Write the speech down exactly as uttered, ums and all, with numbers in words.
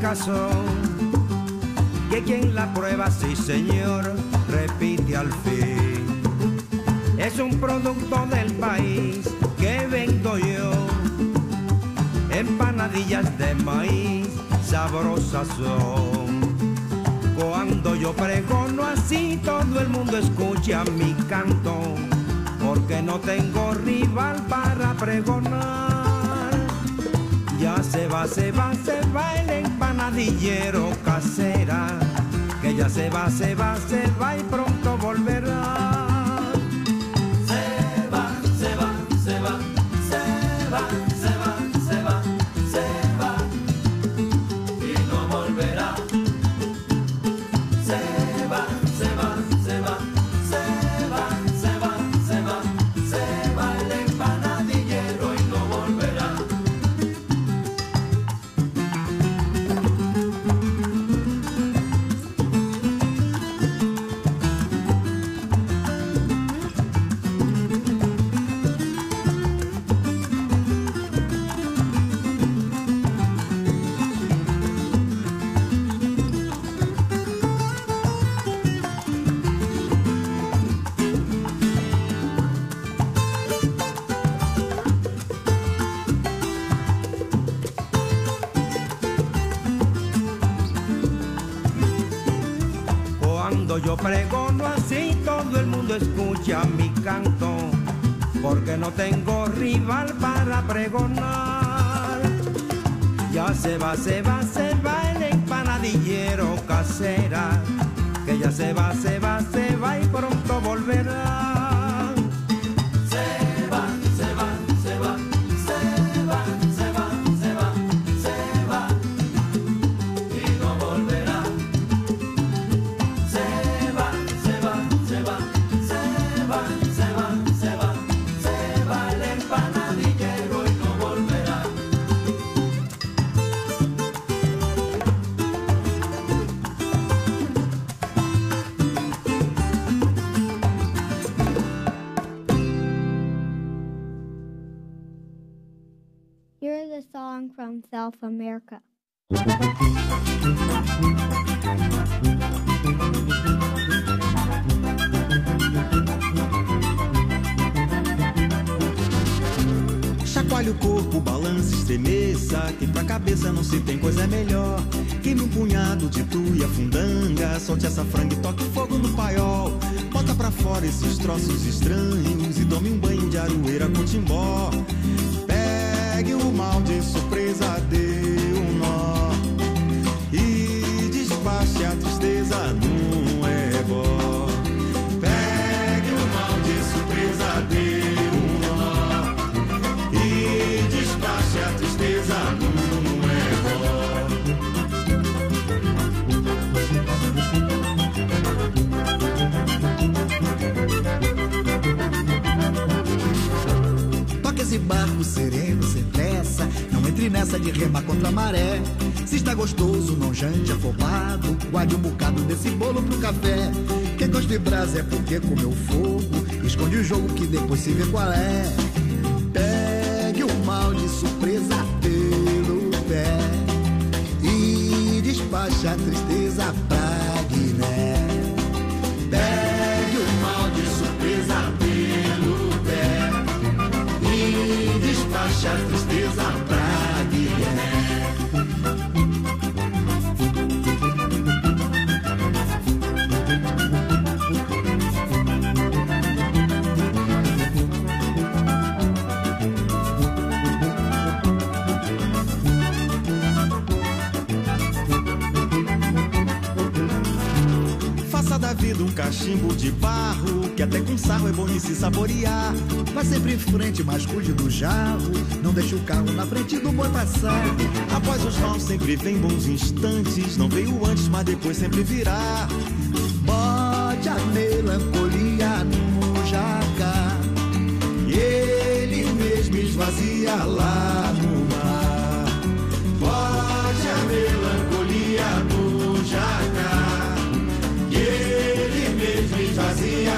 fracasó, que quien la prueba, sí señor, repite al fin. Es un producto del país que vendo yo, empanadillas de maíz sabrosas son. Cuando yo pregono así, todo el mundo escucha mi canto, porque no tengo rival para pregonar. Ya se va, se va, se va el empanadillero casera, que ya se va, se va, se va y pronto volverá. Se va, se va, se va, se va, se va, se va, se va y no volverá. Se va, se va, se va, se va, se va, se va, se va el empanadillero y no volverá. Cuando yo pregono así, todo el mundo escucha mi canto, porque no tengo rival para pregonar. Ya se va, se va, se va el empanadillero casera, que ya se va, se va, se va y pronto volverá. Se va, se va, se va, se va, se va, se va, se va y no volverá. Se va, se va, se va, se va, se va, se va, se va el empanadillero y no volverá. Here's a song from South America. Chacoalhe o corpo, balance, estremeça, que pra cabeça não se tem coisa melhor. Queime um punhado de tuia, fundanga, solte essa franga e toque fogo no paiol. Bota pra fora esses troços estranhos e tome um banho de aroeira com timbó. Pegue o mal de surpresa, dê um nó e despache a tristeza num ebó. Pegue o mal de surpresa, dê um nó e despache a tristeza num ebó. Toque esse barco sereno, sem pressa, não entre nessa de remar contra a maré. Se está gostoso, não jante afobado, guarde um bocado desse bolo pro café. Quem gosta de brasa é porque comeu fogo, esconde o jogo que depois se vê qual é. Pegue o mal de surpresa pelo pé e despache a tristeza pra Guiné. Pegue o mal de surpresa pelo pé e despache a tristeza pra Guiné. Da vida um cachimbo de barro, que até com sarro é bom de se saborear. Vai sempre em frente, mas cuide do jarro, não deixe o carro na frente do boi passar. Após os maus sempre vem bons instantes, não veio antes, mas depois sempre virá. Bote a melancolia no jacar e ele mesmo esvazia lá no mar. Bote a melancolia no jacar e ele mesmo esvazia